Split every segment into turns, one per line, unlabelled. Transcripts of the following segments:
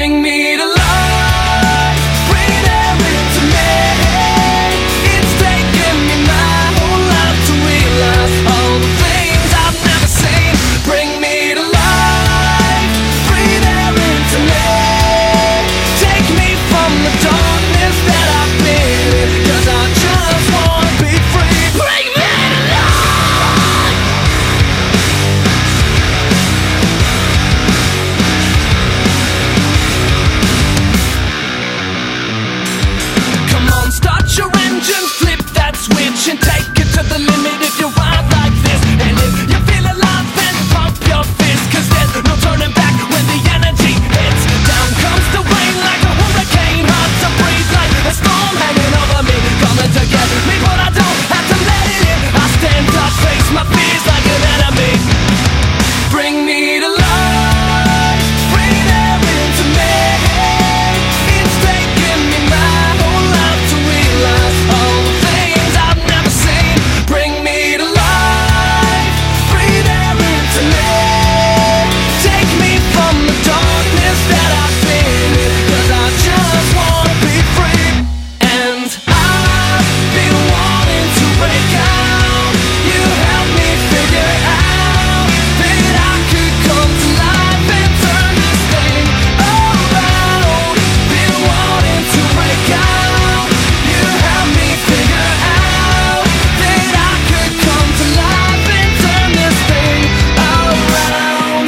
Bring me to life, breathe air into me. It's taken me my whole life to realize all the things I've never seen. Bring me to life, breathe air into me. Take me from the darkness that I've been in, 'cause I just wanna be free. Bring me to life. Come on, start your engine, flip that switch and take it to the limit if you ride like this. And if you feel alive, then pump your fist, 'cause there's no turning back when the energy hits. Down comes the rain like a hurricane, hard to breathe like a storm hanging over me, coming to get me, but I don't have to let it in. I stand up, face my fears like an enemy. Bring me to life, breathe air into me. It's taken me my whole life to realize all the things I've never seen. Bring me to life, breathe air into me. Take me from the darkness that I've been in, 'cause I just wanna be free. And I've been wanting to break out. You helped me figure out that I could come to life and turn this thing around. Been wanting to break out. You helped me figure out that I could come to life and turn this thing around.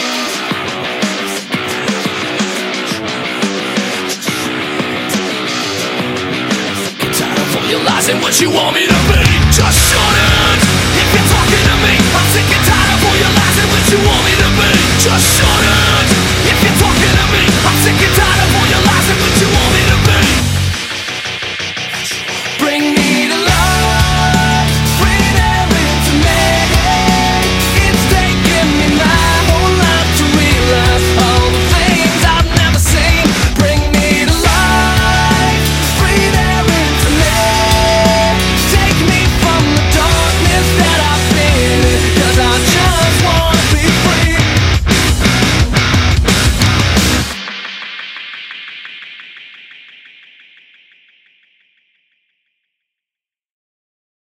Tired of all your lies and what you want me to be. Just shut it if you're talking to me. I'm sick and tired of all your lies and what you want me to be. Just shut it.